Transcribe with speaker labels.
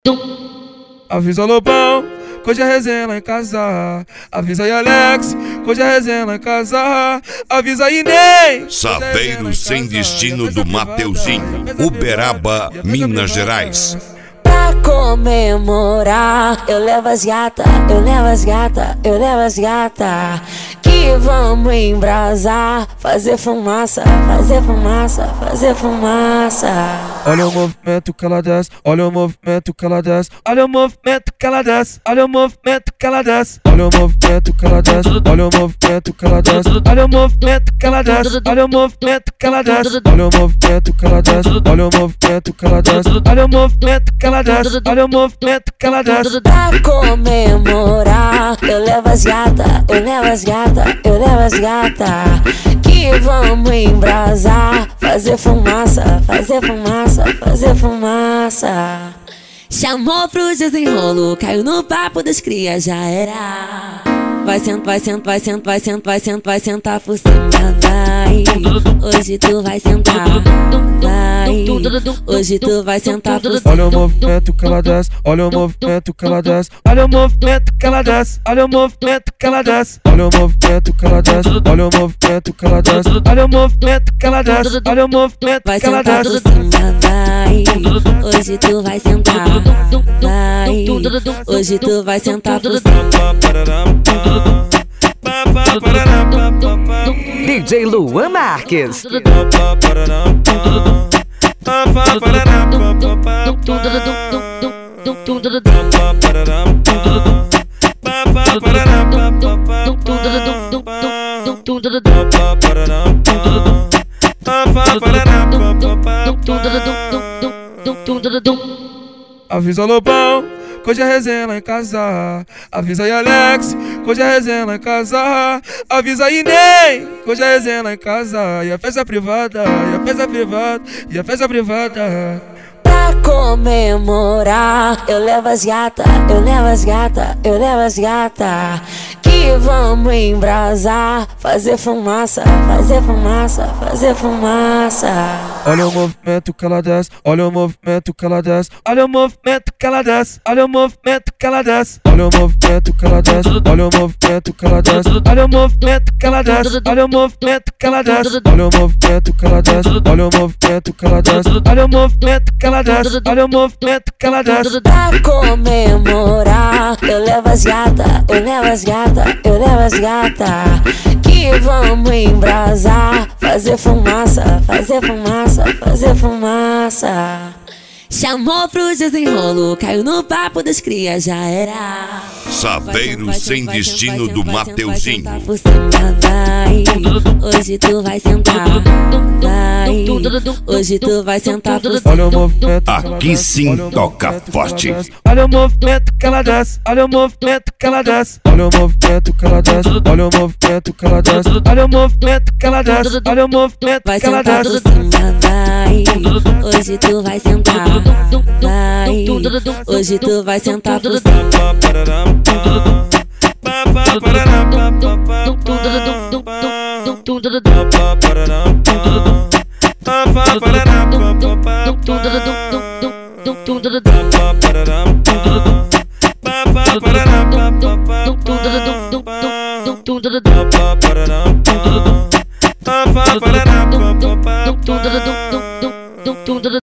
Speaker 1: Avisa Lobão, que hoje é resenha lá em casa. Avisa aí Alex, que hoje é resenha lá em casa. Avisa aí Ney,
Speaker 2: Saveiro Sem Destino do Mateuzinho, Uberaba, Minas Gerais.
Speaker 3: Pra comemorar, eu levo as gata, eu levo as gata, eu levo as gata. Que vamos embrasar, fazer fumaça, fazer fumaça, fazer fumaça.
Speaker 1: Olha o movimento que ela desce, olha o movimento que ela desce, olha o movimento que ela desce, olha o movimento que ela desce, olha o movimento que ela desce, olha o movimento que ela desce, olha o movimento que ela desce, olha o movimento que ela desce, olha o movimento que ela desce, olha o movimento que ela desce, olha o movimento que ela desce, olha o movimento que ela desce.
Speaker 3: Pra comemorar, eu levo as gata, eu levo as gata, eu levo as gata. Que vamos embrasar, fazer fumaça, fazer fumaça, fazer fumaça. Chamou pro desenrolo, caiu no papo das crias, já era. Vai sentar, vai sentar, vai sentar, vai sentar, vai sentar, vai sentar por cima, vai. Hoje tu vai sentar, vai. Hoje tu vai sentar por cima.
Speaker 1: Olha o movimento que ela desce, olha o movimento que ela desce, olha o movimento que ela desce, olha o movimento que ela desce, olha o movimento que ela desce, olha o movimento que ela desce, olha o movimento que ela desce, olha o movimento que ela desce.
Speaker 3: Vai sentar por cima, vai. Hoje tu vai sentar, vai. Hoje tu vai sentar por cima.
Speaker 4: DJ Luan Marques.
Speaker 1: Avisa Lobão, que hoje é resenha lá em casa. Avisa aí Alex, que hoje é resenha lá em casa. Avisa aí Ney, que hoje é resenha lá em casa. E a festa privada, e a festa privada, e a festa privada.
Speaker 3: Pra comemorar, eu levo as gata, eu levo as gata, eu levo as gata. Que vamos embrasar, fazer fumaça, fazer fumaça, fazer fumaça.
Speaker 1: Olha o movimento que ela desce, olha o movimento que ela desce, olha o movimento que ela desce, olha o movimento que ela desce, olha o movimento que ela desce, olha o movimento que ela desce, olha o movimento que ela desce, olha o movimento que ela desce, olha o movimento que ela desce, olha o movimento que ela desce, olha o movimento que ela desce, olha o movimento que ela desce.
Speaker 3: Pra comemorar, eu levo as gata, eu levo as gata, eu levo as gata. Que vamos embrasar, fazer fumaça, fazer fumaça, fazer fumaça. Chamou pro desenrolo, caiu no papo das crias, já era.
Speaker 2: Saveiro Sem Destino do Mateuzinho.
Speaker 3: Por cima, vai. Hoje tu vai sentar, vai. Hoje tu vai sentar por cima.
Speaker 1: Olha o movimento que ela
Speaker 2: Aqui
Speaker 1: desce,
Speaker 2: sim
Speaker 1: olha o
Speaker 2: toca
Speaker 1: movimento que
Speaker 2: forte.
Speaker 1: ela desce, olha o movimento que ela desce, olha o movimento que ela desce, olha o movimento que ela desce, olha o movimento que ela desce, olha o movimento que ela desce, olha o movimento
Speaker 3: Vai
Speaker 1: que ela
Speaker 3: sentar
Speaker 1: desce.
Speaker 3: por cima, vai. Hoje tu vai sentar, vai. Hoje tu vai sentar por cima.